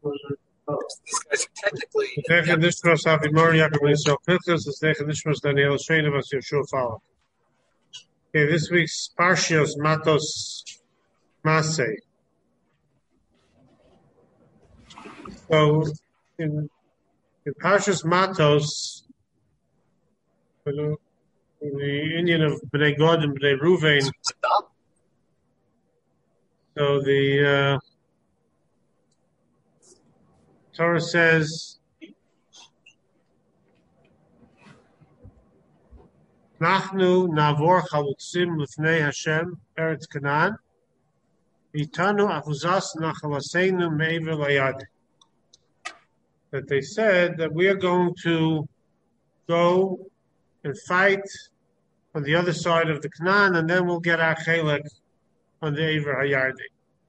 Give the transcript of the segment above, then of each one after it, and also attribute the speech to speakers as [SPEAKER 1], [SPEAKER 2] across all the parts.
[SPEAKER 1] These guys are technically.
[SPEAKER 2] Okay, this week's Parshios Matos Masei. So in Parshios Matos, the Indian of Bnei Gad and Bnei Ruvain. So the Torah says, Nachnu navor chalutzim lifnei Hashem eretz Canaan, itanu afuzas nachalaseinu me'ever layad. That they said that we are going to go and fight on the other side of the Canaan, and then we'll get our chelek on the Ever Hayardi.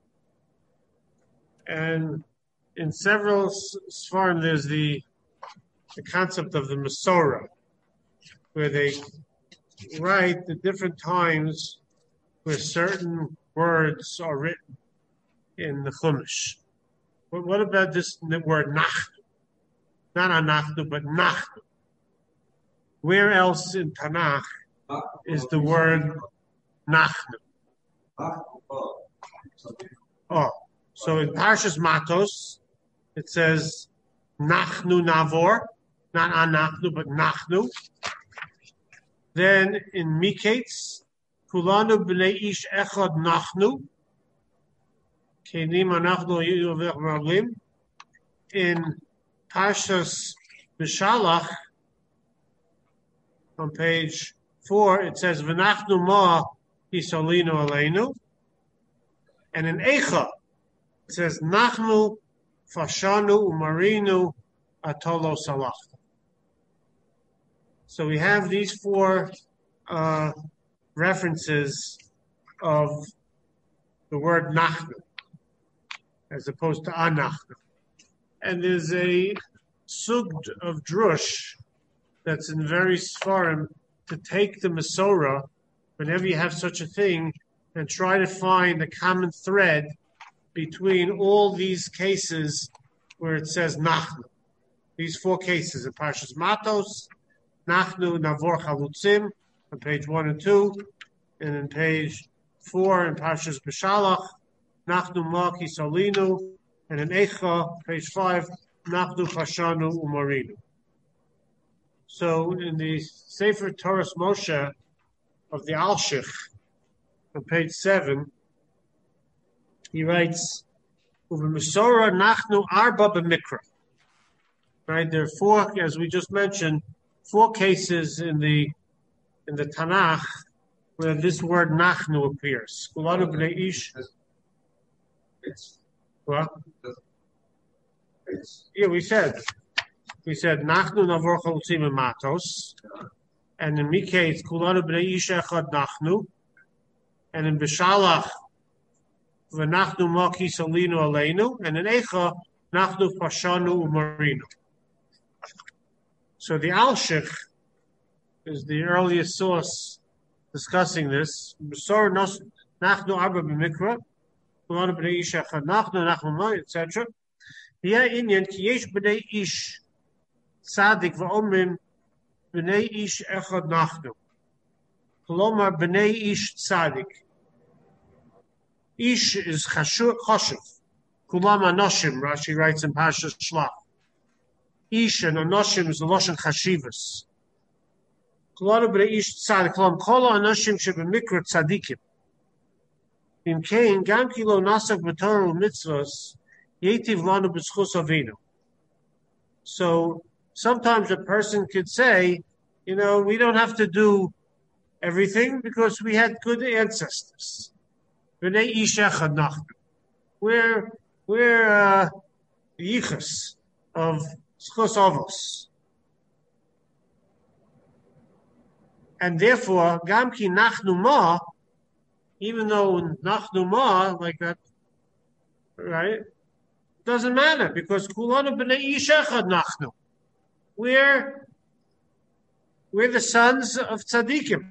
[SPEAKER 2] And in several Sfarim, there's the concept of the Masorah, where they write the different times where certain words are written in the Chumash. But what about this word Nachnu? Not Anachnu, but Nachnu. Where else in Tanakh is the word Nachnu? Oh, so in Parshas Matos, it says Nachnu Navor, not Anachnu, but Nachnu. Then in Miketz, Kulanu b'nei ish echad Nachnu, Kenim Anachnu Yuvech Marlim. In Parshas Bishalach, on page 4, it says V'nachnu ma Yisolinu Aleinu. And in Eicha, it says Nachnu Fashanu Umarinu Atolo Salach. So we have these four references of the word Nachnu as opposed to Anachnu. And there's a sugd of drush that's in various Sfarim to take the Masorah, whenever you have such a thing, and try to find a common thread between all these cases where it says Nachnu. These four cases in Parshas Matos, Nachnu Navor Chalutzim on page 1 and 2, and in page 4 in Parshas Bishalach, Nachnu Ma Kisolinu, and in Eicha, page 5, Nachnu Pashanu Umarinu. So in the Sefer Torah Moshe of the Alshich, on page 7, he writes, Uve Masorah Nachnu Arba B'Mikra. Right, there are four, as we just mentioned, four cases in the Tanakh where this word Nachnu appears. Kulanu b'nei ish. What? Yeah, we said Nachnu Navor Chalutzim Matos, and in Miketz Kulanu b'nei ish echad Nachnu, and in Bishalach V'nachnu ma Kisolinu Aleinu, and in Eicha Nachnu Pashanu Umarinu. So the Alshich is the earliest source discussing this. Nachnu Arba B'Mikra, Kulanu b'nei ish echad Nachnu ma, etc. V'yeh inyan ki yesh b'nei ish tzadik v'omrim b'nei ish echad Nachnu. Kolomar b'nei ish tzadik. Ish is chashuv. Kulam anoshim, Rashi writes in Parshas Shlach. Ish and anoshim is the lashon chashivas. Kulanu b'nei ish tzadik. Kulam kol anoshim sheb'mikra tzadikim. Im kein gam ki lo nasak b'torah u'mitzvos yetiv lanu b'zchus avinu. So sometimes a person could say, we don't have to do everything because we had good ancestors. B'nei ish echad Nachnu. We're the yichus of Zchus Avos. And therefore, Gam ki Nachnu Ma, even though Nachnu Ma, like that, right, doesn't matter, because Kulanu b'nei ish echad Nachnu. We're the sons of tzaddikim.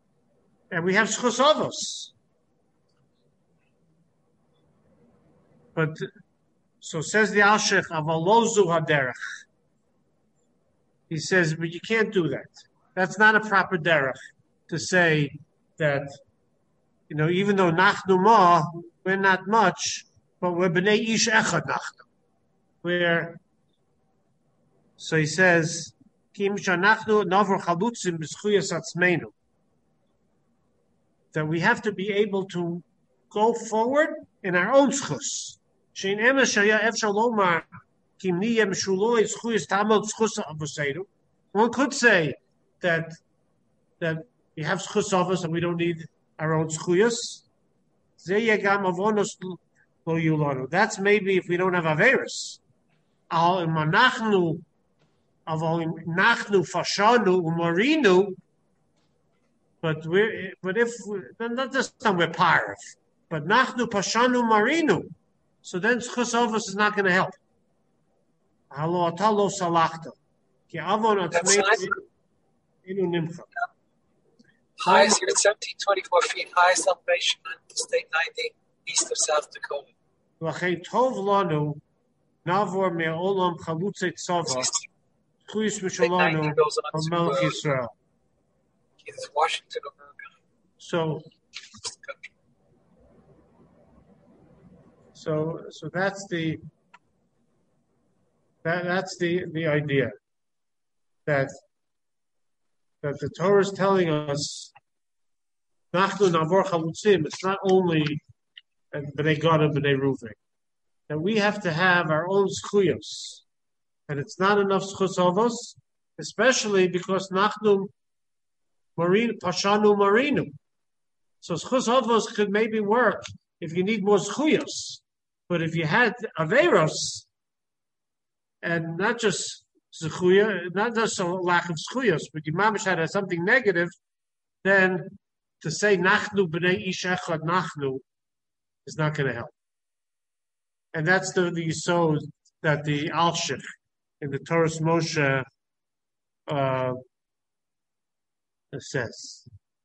[SPEAKER 2] And we have Zchus Avos. But so says the Alshich, Avalozu Haderech. He says, but you can't do that. That's not a proper derech to say that, even though Nachnu Ma, we're not much, but we're B'nai Ish Echad Nachnu. So he says, that we have to be able to go forward in our own schus. One could say that we have schus of us and we don't need our own schuyas. That's maybe if we don't have averis. But if then not just we're parv, but nachnu pashanu marinu, so then schus of us is not going to help. Halo atalo salachta.
[SPEAKER 1] Highest here at 1724 feet, highest elevation on State 90, east of South Dakota.
[SPEAKER 2] Navor me'olam chalutze tzava, chuyis mishalanu of Melech Yisrael.
[SPEAKER 1] It's Washington, America.
[SPEAKER 2] So that's the idea that the Torah is telling us. Nachnu navor chalutzim. It's not only b'nei Gad and b'nei Reuven. That we have to have our own schuyos, and it's not enough schus of us, especially because nachnu pashanu marinu. So schus of us could maybe work if you need more schuyos, but if you had averos, and not just zechuya, not just a lack of schuyos, but your mamish had something negative, then to say nachnu b'nei ish echad nachnu is not going to help. And that's the yisod that the Alshich in the Torah Moshe says.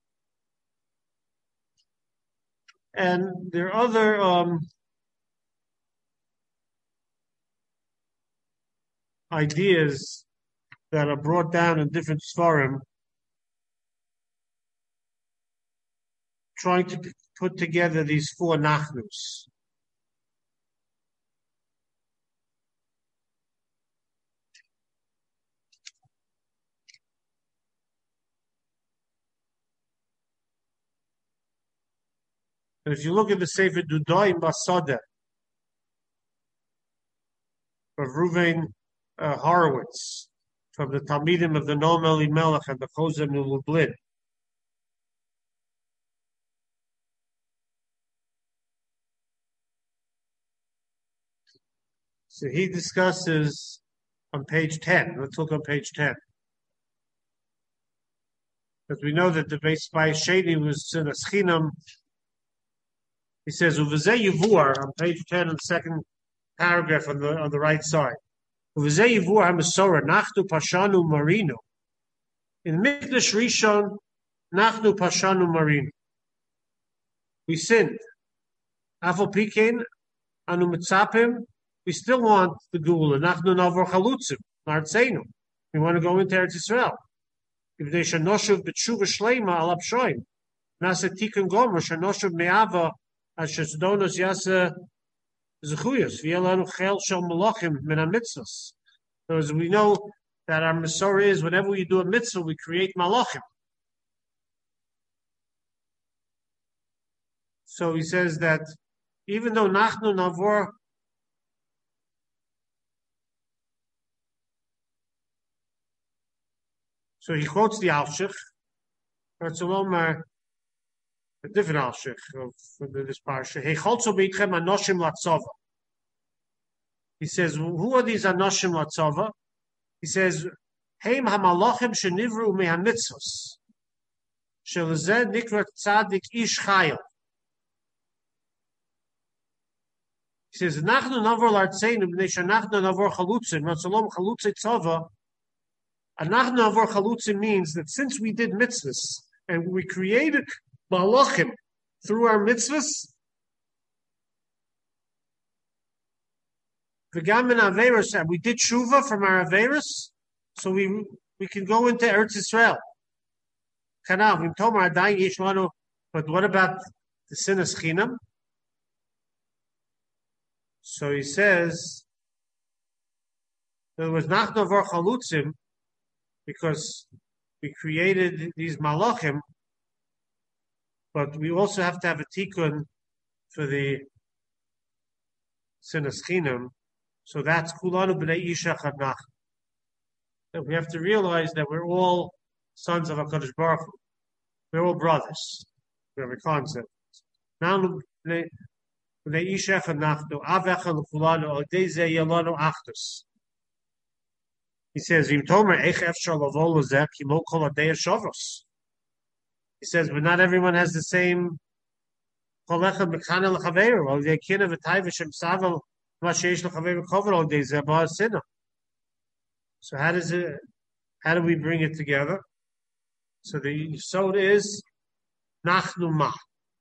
[SPEAKER 2] And there are other ideas that are brought down in different Sfarim, trying to put together these four Nachnus. And if you look at the Sefer Dudoim Basada of Reuven Horowitz, from the Talmidim of the Noam Elimelech and the Chozeh Lublin, so he discusses on page 10. Let's look on page 10. Because we know that the Beis Sheni was in a Schinam. He says, "Uvazeh Yivur" on page 10 in the second paragraph on the right side. "Uvazeh Yivur HaMesorah Nachnu Pashanu Marinu." In Mikdash Rishon, Nachnu Pashanu Marinu. We sinned. Afal Pikein Anu Mitzapim. We still want the Gula. Nachnu Navor Chalutzim L'artzeinu. We want to go into Eretz Yisrael. Ibnei Shanoshuv B'Tshuva Shleima Al Apshoim. Nasa Tikun Gomer Shanoshuv Me'ava. As yasa zechuyos v'yelanu chel shel malachim min ha-mitzvos. So as we know that our Masorah is, whenever we do a mitzvah, we create malachim. So he says that even though nachnu navor, so he quotes the Alshich, a different Alshich of this parsha. He says, who are these Anoshim Latzava? He says, Heim hamalachim shenivru mehamitzvos. Shelazeh nikrat tzadik ish chayil. He says, Nachnu navor l'artzeinu b'nei shenachnu navor chalutzim, Ratzalom chalutzei tzava. And Nachnu navor chalutzim means that since we did mitzvahs and we created malachim through our mitzvahs, V'gam in Averis, and we did tshuva from our Averis, so we can go into Eretz Yisrael. But what about the sinas chinam? So he says, there was nachnu vor chalutzim, because we created these malachim, but we also have to have a tikkun for the sinas chinam. So that's kulanu b'nei isha chad nachnu. And we have to realize that we're all sons of HaKadosh Baruch Hu. We're all brothers. We have a concept. Now, he says, he says, but not everyone has the same. So how do we bring it together? So the yisod is nachnu ma.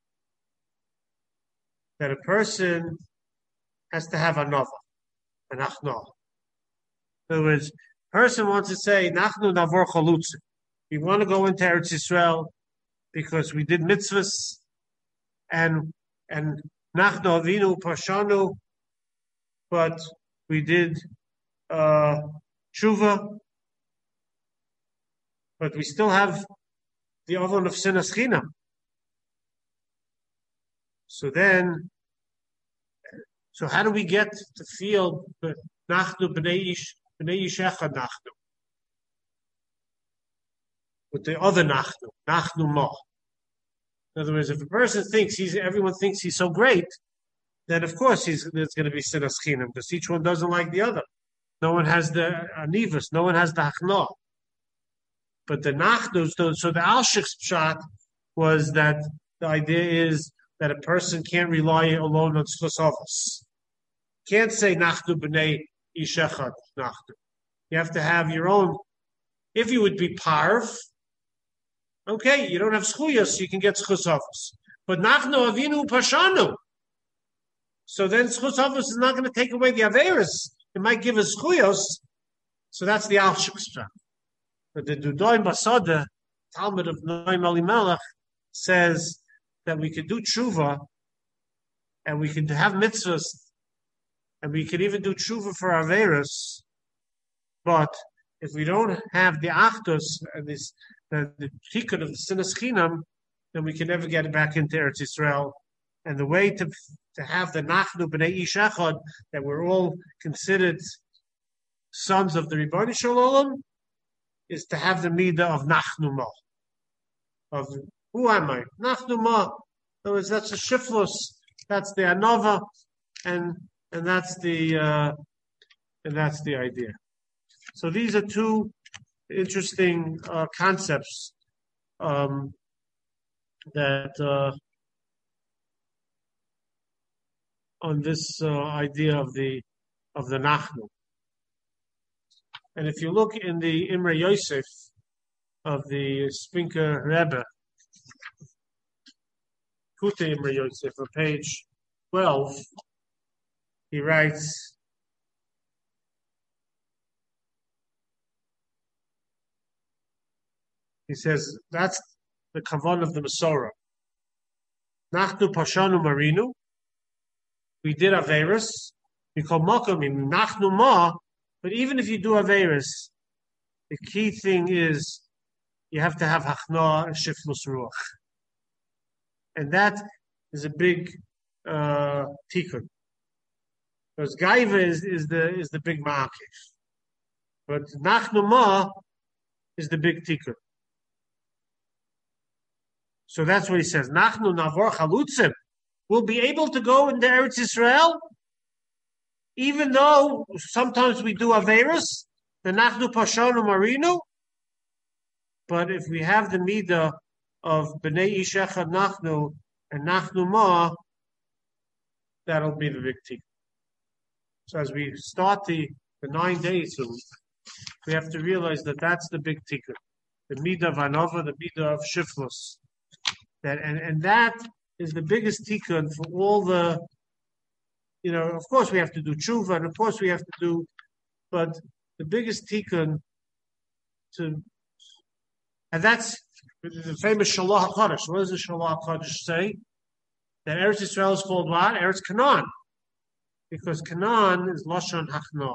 [SPEAKER 2] That a person has to have another, an achna. In other words, a person wants to say nachnu navor chalutzim. We want to go into Eretz Yisrael because we did mitzvahs and nachnu avinu pashanu, but we did tshuva, but we still have the oven of sinas chinam. So how do we get to feel nachnu b'nei yishecha nachnu with the other nachnu ma? In other words, if a person thinks everyone thinks he's so great, then of course there's going to be sinas chinam because each one doesn't like the other. No one has the anivus, no one has the hachna. But the nachnu, so the Alshik's pshat was that the idea is that a person can't rely alone on schosovos. Can't say nachnu b'nei ishechad nachnu. You have to have your own. If you would be parv, okay, you don't have schuyos, you can get schosovos. But nachnu avinu pashanu. So then schosovos is not going to take away the averis. It might give us schuyos. So that's the Alshik's pshat. But the Dudoim Basada, Talmud of Noam Elimelech, says that we can do tshuva, and we can have mitzvahs, and we can even do tshuva for Averis, but if we don't have the achdus and the tikkun of the sinas chinam, then we can never get it back into Eretz Yisrael. And the way to have the nachnu b'nei ish echad, that we're all considered sons of the Ribono Shel Olam, is to have the midah of nachnu ma. Of who am I? Nachnu ma. In other words, that's a shiflus. That's the anova, and that's the idea. So these are two interesting concepts that on this idea of the nachnu. And if you look in the Imre Yosef of the Spinker Rebbe, Kute Imre Yosef, on page 12, he writes, he says, that's the kavan of the Masorah. Nachnu pashanu marinu, we did Averis, we call makamim, nachnu ma. But even if you do Averis, the key thing is you have to have hachna and shiflus ruach, and that is a big tikkun. Because gaiva is the big ma'akiv, but nachnu ma is the big tikkun. So that's what he says. Nachnu navor chalutzim. We'll be able to go into Eretz Yisrael. Even though sometimes we do Averis, the Nachnu Pashanu Marinu, but if we have the Midah of B'nai Ishechad Nachnu and Nachnu Ma, that'll be the big tikkun. So as we start the 9 days, we have to realize that that's the big tikkun. The Midah of Anova, the Midah of Shiflus. And that is the biggest tikkun for all the of course we have to do tshuva, and of course we have to do, but the biggest tikkun and that's the famous Shalach HaKodesh. What does the Shalach HaKodesh say? That Eretz Yisrael is called what? Eretz Canaan. Because Canaan is Lashon Hachnoah.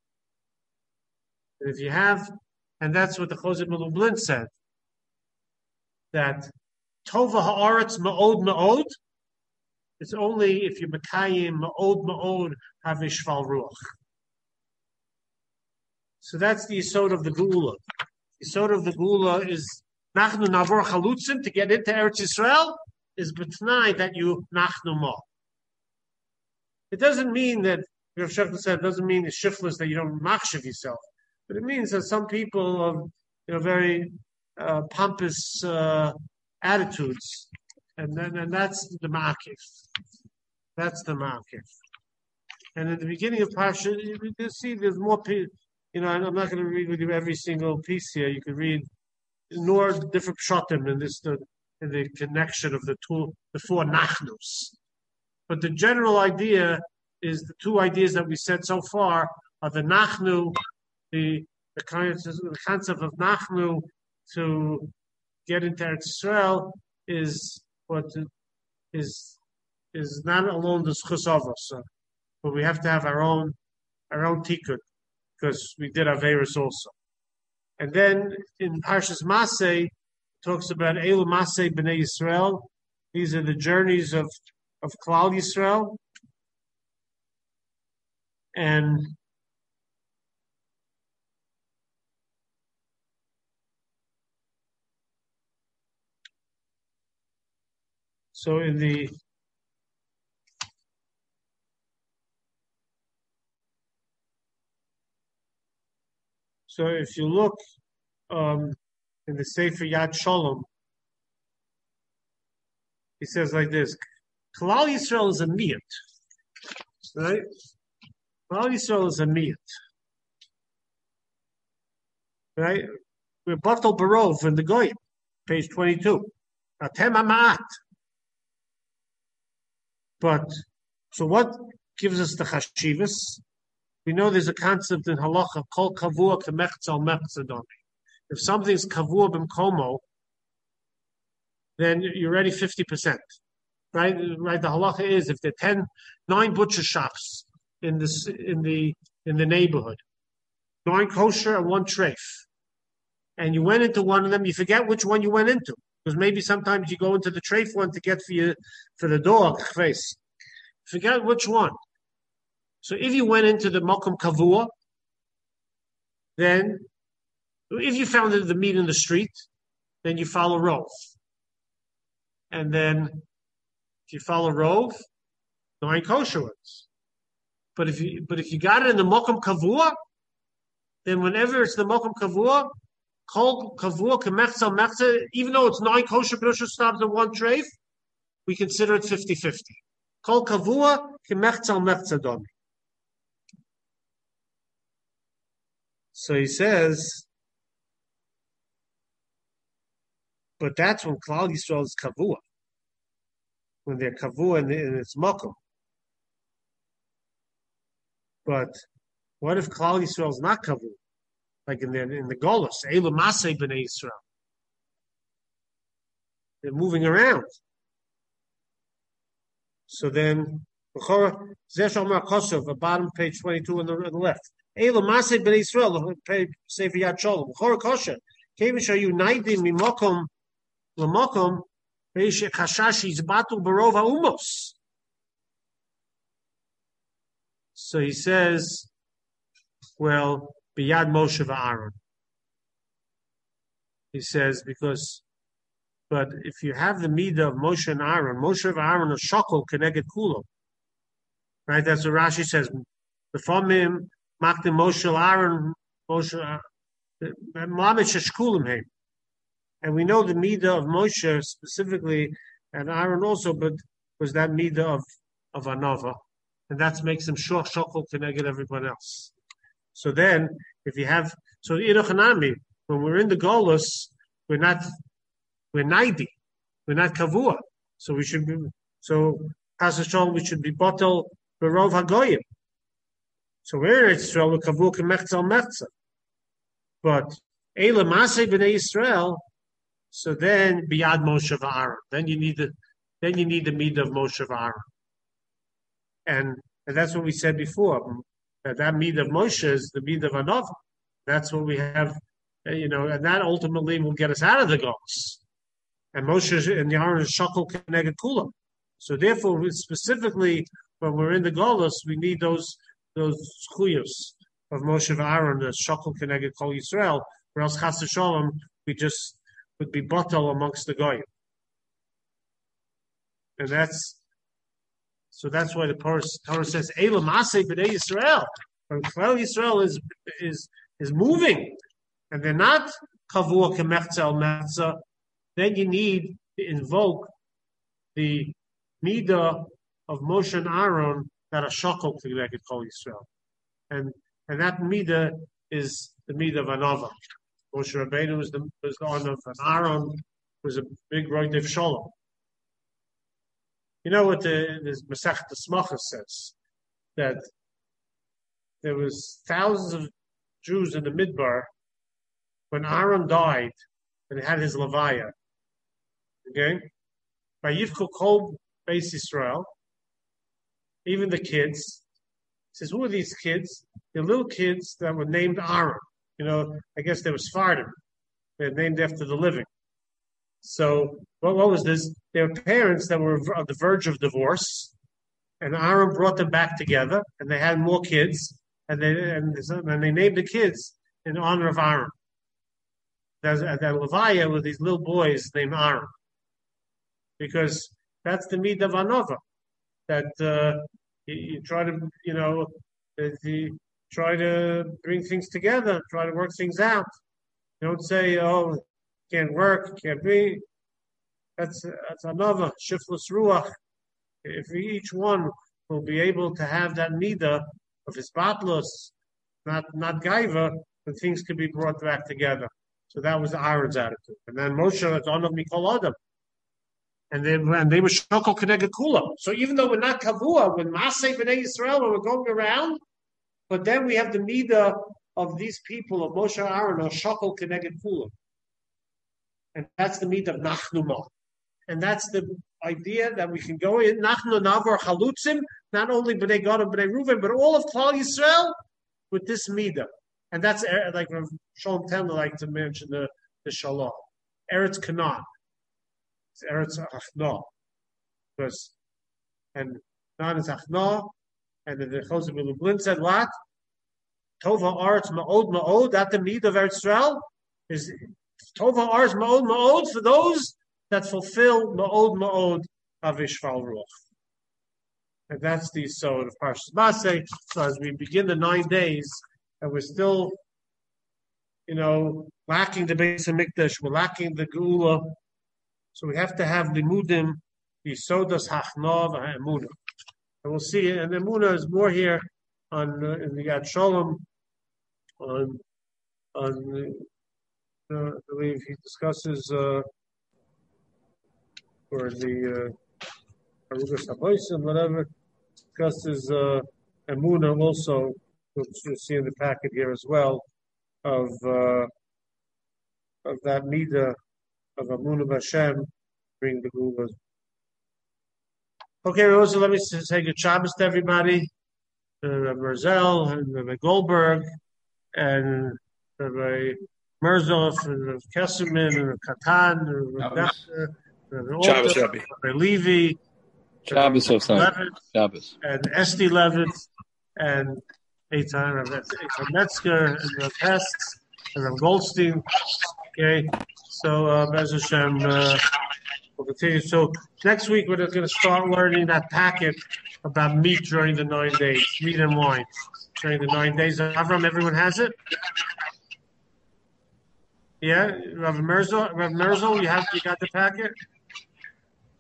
[SPEAKER 2] And if you have, and that's what the Chozeh Lublin said, that Tova Ha'aretz Ma'od Ma'od, it's only if you Mekayim Ma'od Ma'od Havishval Ruach. So that's the Yisod of the Geula. The Yisod of the Geula is Nachnu Navor Chalutzim, to get into Eretz Yisrael, is B'tnai that you Nachnu Mo. It doesn't mean that, Rav Shechter said, it doesn't mean it's shiftless that you don't machshav yourself. But it means that some people of very pompous attitudes, and that's the ma'akif. That's the ma'akif. And in the beginning of Parsha, you see there's more people. I'm not going to read with you every single piece here. You can read more different pshatim in the connection of the four nachnus. But the general idea is the two ideas that we said so far are the nachnu, the concept of nachnu to get into Eretz Yisrael is what is not alone the schus of us, but we have to have our own tikkun, because we did Averis also. And then in Parshas Maseh, it talks about Elu Maseh B'nai Yisrael. These are the journeys of Klal Yisrael. And so if you look in the Sefer Yad Shalom, he says like this: Klal Yisrael is a miyat, right? Klal Yisrael is a miyat, right? We're Batal Barov in the Goyim, page 22. Atem Ha'ma'at. But so what gives us the chashivas? We know there's a concept in halacha kol kavua kemechzal mechzadoni. If something's kavua b'mkomo, then you're already 50%. Right? The halacha is if there are 9 butcher shops in the neighborhood, 9 kosher and 1 treif, and you went into one of them, you forget which one you went into, because maybe sometimes you go into the treif one to get for the dog face. Forget which one. So if you went into the Mokum Kavua, then if you found the meat in the street, then you follow Rov. And then if you follow Rov, 9 kosher ones. But if you got it in the Mokum Kavua, then whenever it's the Mokum Kavua, Kol Kavua Kemechza Mechza, even though it's 9 kosher Kedusha stops and 1 treif, we consider it 50-50. Kol Kavua Kemechza Mechza Domi. So he says, but that's when Klal Yisrael is kavua, when they're kavua in its makom. But what if Klal Yisrael is not kavua, like in the Golos, Elu Maseh B'nai Yisrael? They're moving around. So then, Zesh Omar Kosov, the bottom page 22 on the left. Elu Maseh B'nai Yisrael, Sefer Yad Shalom. Chor Kosher, Kevish are united mimokom l'mokom, Reish Chashash Yizbatu Barov HaUmos. So he says, well, B'yad Moshe v'Aaron. He says, but if you have the midah of Moshe and Aaron, Moshe and Aaron are shokol keneged kulo. Right? That's what Rashi says. The famim makdim Moshe Aaron, Moshe Mamish shkulim heim. And we know the midah of Moshe specifically, and Aaron also, but was that midah of Anova. And that makes him shokol keneged everyone else. So then, if you have, so Irochanami, when we're in the Golus, we're 90. We're not kavua. So we should be, so Pastor Shalom, we should be bottle Berov Hagoyim. So we're in Israel with Kavuk and Mechzel Mechza. But Eila Masei B'nai Israel, so then Biyad Moshe V'Aaron. Then you need the midah of Moshe V'Aaron. And that's what we said before. That midah of Moshe is the midah of Anova. That's what we have, and that ultimately will get us out of the Golos. And Moshe and Aaron is Shakol Keneged Kulam. So therefore, specifically when we're in the Golos, we need those chuyos of Moshe Aaron, the Shakol Keneged Kol Yisrael, or else Chas Shalom, we just would be batal amongst the Goyim. And that's why the Torah says, Eila Masei B'nai Yisrael. When Klal Yisrael is moving, and they're not Kavua Kemechza al Mechza, then you need to invoke the midah of Moshe and Aaron that are Shakol Keneged Kol Yisrael. And that midah is the midah of Anova. Moshe Rabbeinu was the one of Aaron was a big Roidev Shalom. You know what the Masechet Smachos says? That there was thousands of Jews in the Midbar when Aaron died and had his Levaya. Okay? By Yivko Kol Beis Yisrael, even the kids. He says, who are these kids? The little kids that were named Aaron. I guess they were Sephardim. They're named after the living. So what was this? They were parents that were on the verge of divorce, and Aaron brought them back together, and they had more kids, and they named the kids in honor of Aaron. There's that Levaya with these little boys named Aaron, because that's the midah of Anova. That you try to, try to bring things together, try to work things out. Don't say, "Oh, can't work, can't be." That's Anova, shiftless ruach. If each one will be able to have that midah of his batlos, not gaiva, then things can be brought back together. So that was Aaron's attitude. And then Moshe, it's on of Mikol Adam. And they were Shakol Keneged Kulam. So even though we're not Kavua, when Masei B'nai Yisrael, when we're going around, but then we have the midah of these people, of Moshe Aaron, or Shakol Keneged Kulam. And that's the midah of Nachnuma. And that's the idea that we can go in, Nachnu Navor Chalutzim, not only B'nai Gad and B'nai Reuven, but all of Klal Yisrael with this midah. And that's like Shalom Tender like to mention the Shalom. Eretz Canaan. It's Eretz Achna. And Canaan is Achna. And the Choseh Lublin said what? Tova Aretz Ma'od Ma'od. That the midah of Eretz Yisrael is Tova Aretz Ma'od Ma'od for those that fulfill Ma'od Ma'od Avishval Ruach. And that's the Yisod of Parshas Masei. So as we begin the 9 days, and we're still, lacking the Beis HaMikdash, we're lacking the Geula. So we have to have Limudim, the Sodas Hachna v'Ha'emunah. And we'll see, and Emunah is more here in the Yad Shalom, I believe he discusses, or the Arugas HaBoisim, whatever, discusses Emunah also. You'll see in the packet here as well of that midah of Amunah B'Hashem, bring the Gulas. Okay, Rosa, let me say good Shabbos to everybody. Rabbi Merzel and Rabbi Goldberg and Rabbi Merzov and Rabbi Kesselman and Rabbi Katan and Rabbi Bechner, Rabbi
[SPEAKER 3] Shabbos,
[SPEAKER 2] Alter, Rabbi Levi,
[SPEAKER 3] Shabbos, Shabbos,
[SPEAKER 2] and Esti Levitt and Eitan, Rabbi Metzger, and Rabbi Hess, and Rabbi Goldstein. Okay, so Bez Hashem, we'll continue. So next week we're going to start learning that packet about meat during the 9 days, meat and wine during the 9 days. Avram, everyone has it? Yeah, Rabbi Merzel, you got the packet?